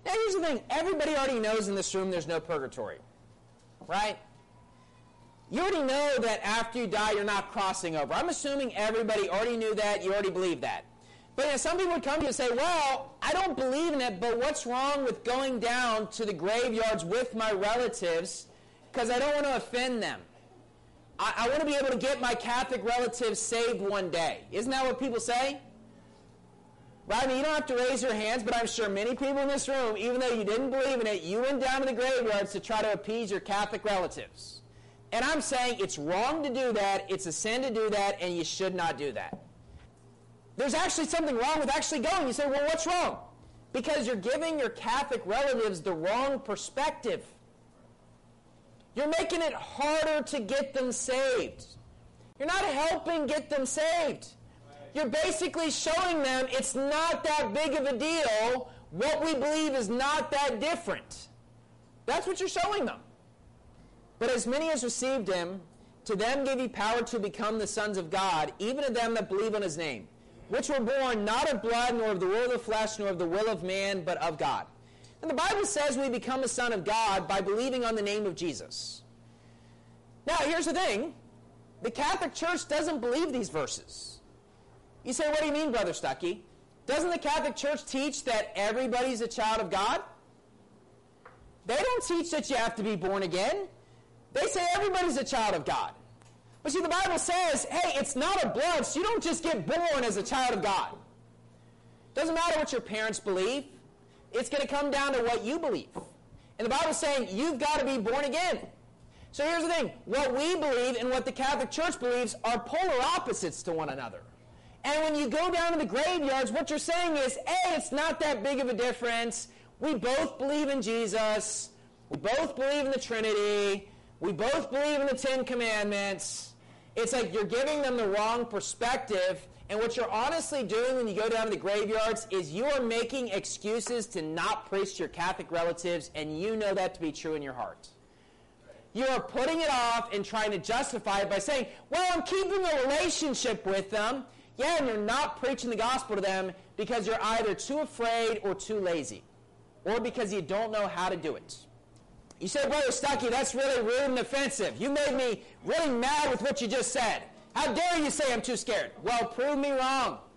Now, here's the thing. Everybody already knows in this room there's no purgatory, right? You already know that after you die, you're not crossing over. I'm assuming everybody already knew that. You already believe that. But some people would come to you and say, well, I don't believe in it, but what's wrong with going down to the graveyards with my relatives because I don't want to offend them? I want to be able to get my Catholic relatives saved one day. Isn't that what people say? Right? I mean, you don't have to raise your hands, but I'm sure many people in this room, even though you didn't believe in it, you went down to the graveyards to try to appease your Catholic relatives. And I'm saying it's wrong to do that, it's a sin to do that, and you should not do that. There's actually something wrong with actually going. You say, well, what's wrong? Because you're giving your Catholic relatives the wrong perspective. You're making it harder to get them saved. You're not helping get them saved. You're basically showing them it's not that big of a deal. What we believe is not that different. That's what you're showing them. But as many as received him, to them gave he power to become the sons of God, even to them that believe on his name, which were born not of blood, nor of the will of the flesh, nor of the will of man, but of God. And the Bible says we become a son of God by believing on the name of Jesus. Now, here's the thing. The Catholic Church doesn't believe these verses. You say, what do you mean, Brother Stuckey? Doesn't the Catholic Church teach that everybody's a child of God? They don't teach that you have to be born again. They say everybody's a child of God. But see, the Bible says, hey, it's not of blood, so you don't just get born as a child of God. Doesn't matter what your parents believe. It's going to come down to what you believe. And the Bible's saying you've got to be born again. So here's the thing. What we believe and what the Catholic Church believes are polar opposites to one another. And when you go down to the graveyards, what you're saying is, hey, it's not that big of a difference. We both believe in Jesus. We both believe in the Trinity. We both believe in the Ten Commandments. It's like you're giving them the wrong perspective. And what you're honestly doing when you go down to the graveyards is you are making excuses to not preach to your Catholic relatives, and you know that to be true in your heart. You are putting it off and trying to justify it by saying, well, I'm keeping a relationship with them. Yeah, and you're not preaching the gospel to them because you're either too afraid or too lazy, or because you don't know how to do it. You say, Brother Stuckey, that's really rude and offensive. You made me really mad with what you just said. How dare you say I'm too scared? Well, prove me wrong.